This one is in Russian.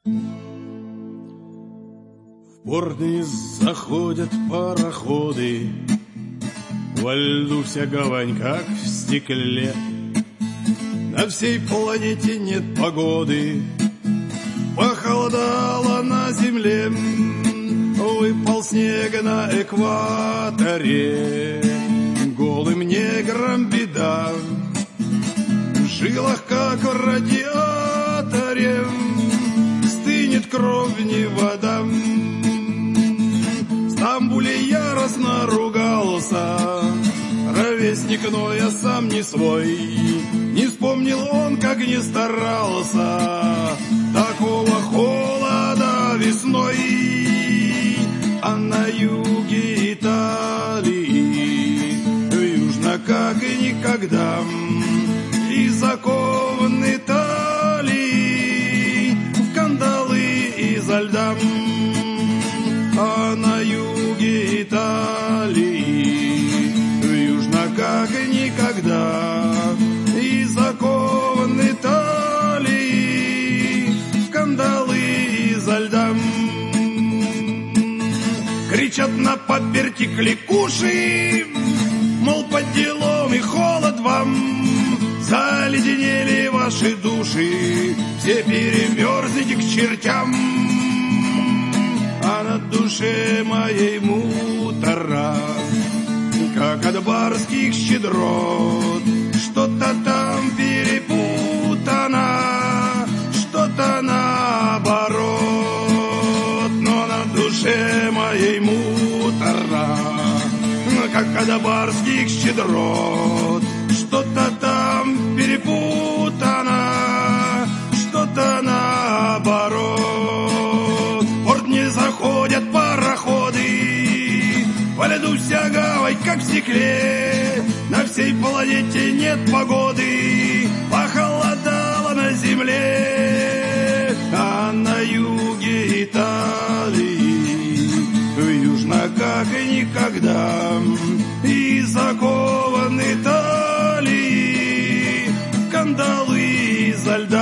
В порты заходят пароходы, во льду вся гавань, как в стекле. На всей планете нет погоды, похолодало на земле. Выпал снег на экваторе, голым неграм беда. В жилах, как в радиаторе, стынет кровь, не вода. В Стамбуле яростно ругался ровесник, но я сам не свой. Не вспомнил он, как не старался, такого холода весной. А на юге Италии южно, как и никогда, и закованы талии в кандалы изо льда. А на юге Италии южно, как и никогда, и закованы талии в кандалы изо льда. Кричат на паперти кликуши, мол, под делом и холод вам. Заледенели ваши души, все перемерзнете к чертям. А на душе моей мутора, как от барских щедрот. Что-то там перепутано, что-то наоборот. Но на душе моей мутора, как от барских щедрот. Что-то там перепутано, что-то наоборот. В порт не заходят пароходы, по льду вся гавань, как в стекле. На всей планете нет погоды, похолодало на земле. А на юге Италии южно, как и никогда, и закованы талии в кандалы изо льда.